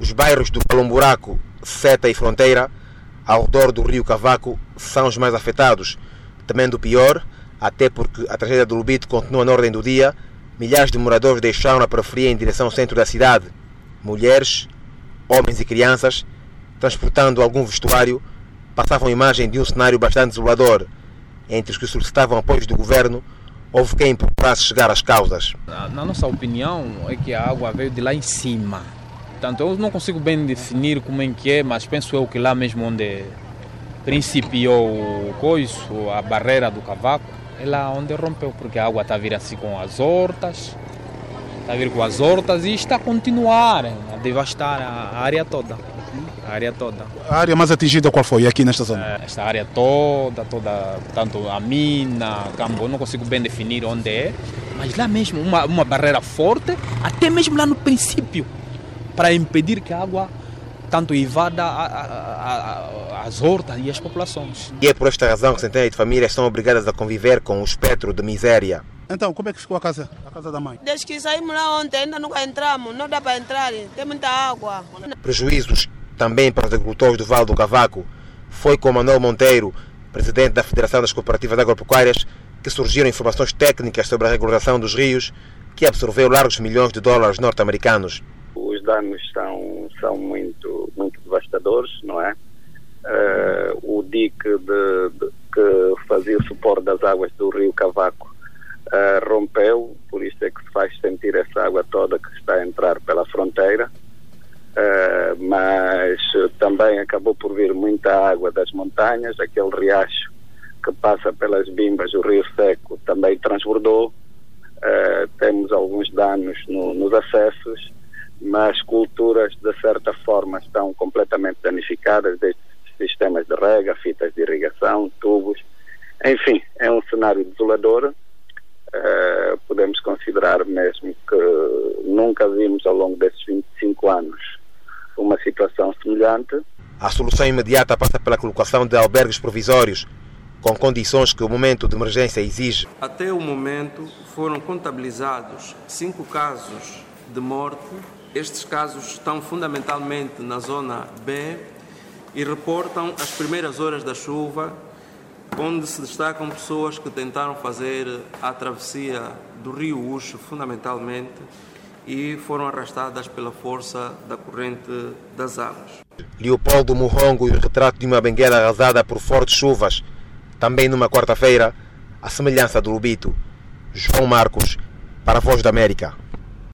Os bairros do Calomburaco, Seta e Fronteira, ao redor do rio Cavaco, são os mais afetados. Temendo pior, até porque a tragédia do Lubito continua na ordem do dia, milhares de moradores deixaram a periferia em direção ao centro da cidade. Mulheres, homens e crianças, transportando algum vestuário, passavam a imagem de um cenário bastante desolador. Entre os que solicitavam apoios do governo, houve quem procurasse chegar às causas. Na nossa opinião, é que a água veio de lá em cima. Portanto, eu não consigo bem definir como é que é, mas penso eu que lá mesmo onde principiou a barreira do Cavaco, é lá onde rompeu, porque a água está a vir assim com as hortas, e está a continuar a devastar a área toda. A área mais atingida qual foi aqui nesta zona? Esta área toda, tanto a mina, Cambo, não consigo bem definir onde é, mas lá mesmo uma barreira forte, até mesmo lá no princípio, para impedir que a água tanto invada as hortas e as populações. E é por esta razão que centenas de famílias são obrigadas a conviver com o espectro de miséria. Então, como é que ficou a casa da mãe? Desde que saímos lá ontem, ainda nunca entramos, não dá para entrar, tem muita água. Prejuízos também para os agricultores do Vale do Cavaco. Foi com Manuel Monteiro, presidente da Federação das Cooperativas Agropecuárias, que surgiram informações técnicas sobre a regularização dos rios, que absorveu largos milhões de dólares norte-americanos. Os danos são muito devastadores, não é? O dique que fazia o suporte das águas do rio Cavaco rompeu, por isso é que se faz sentir essa água toda que está a entrar pela fronteira, mas também acabou por vir muita água das montanhas, aquele riacho que passa pelas bimbas, o rio Seco, também transbordou. Temos alguns danos nos acessos, mas culturas de certa forma estão completamente danificadas, desde sistemas de rega, fitas de irrigação, tubos, enfim, é um cenário desolador. Podemos considerar mesmo que nunca vimos ao longo desses 25 anos uma situação semelhante. A solução imediata passa pela colocação de albergues provisórios, com condições que o momento de emergência exige. Até o momento foram contabilizados 5 casos de morte. Estes casos estão fundamentalmente na zona B e reportam as primeiras horas da chuva, onde se destacam pessoas que tentaram fazer a travessia do rio Uxo, fundamentalmente, e foram arrastadas pela força da corrente das águas. Leopoldo Muhongo e o retrato de uma benguela arrasada por fortes chuvas, também numa quarta-feira, a semelhança do Lubito. João Marcos, para a Voz da América.